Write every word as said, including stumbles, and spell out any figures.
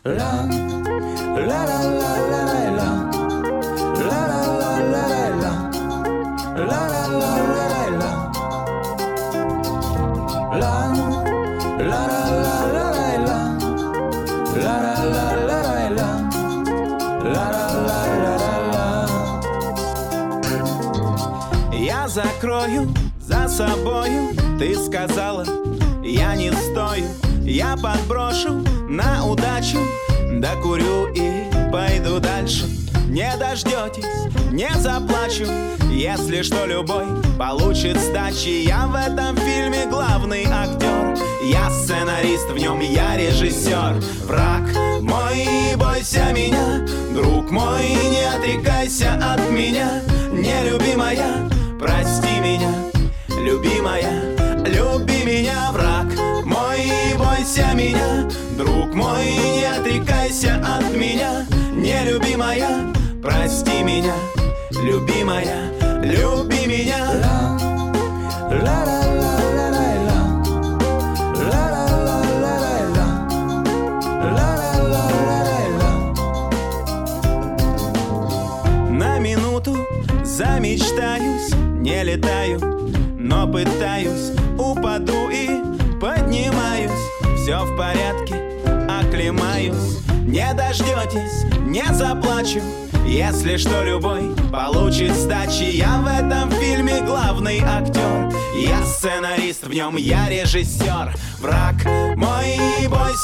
La la la la la la la la la la la la la la la la la la я закрою за собою, ты сказала, я не стою. Я подброшу на удачу, докурю и пойду дальше. Не дождетесь, не заплачу, если что любой получит сдачи. Я в этом фильме главный актер, я сценарист, в нем я режиссер. Враг мой, не бойся меня, друг мой, не отрекайся от меня. Нелюбимая, прости меня, любимая, люби меня. Враг мой, не бойся меня, друг мой, не отрекайся от меня. Нелюбимая, прости меня, любимая, люби меня. La, la, la, la, la, la, la. La, la, la, la, la, la. La, la, la, la, la. На минуту замечтаюсь, не летаю, но пытаюсь, упаду и поднимаюсь. Все в порядке, оклемаюсь. Не дождетесь, не заплачу, если что любой получит сдачи. Я в этом фильме главный актер, я сценарист, в нем я режиссер. Враг мой, не бойся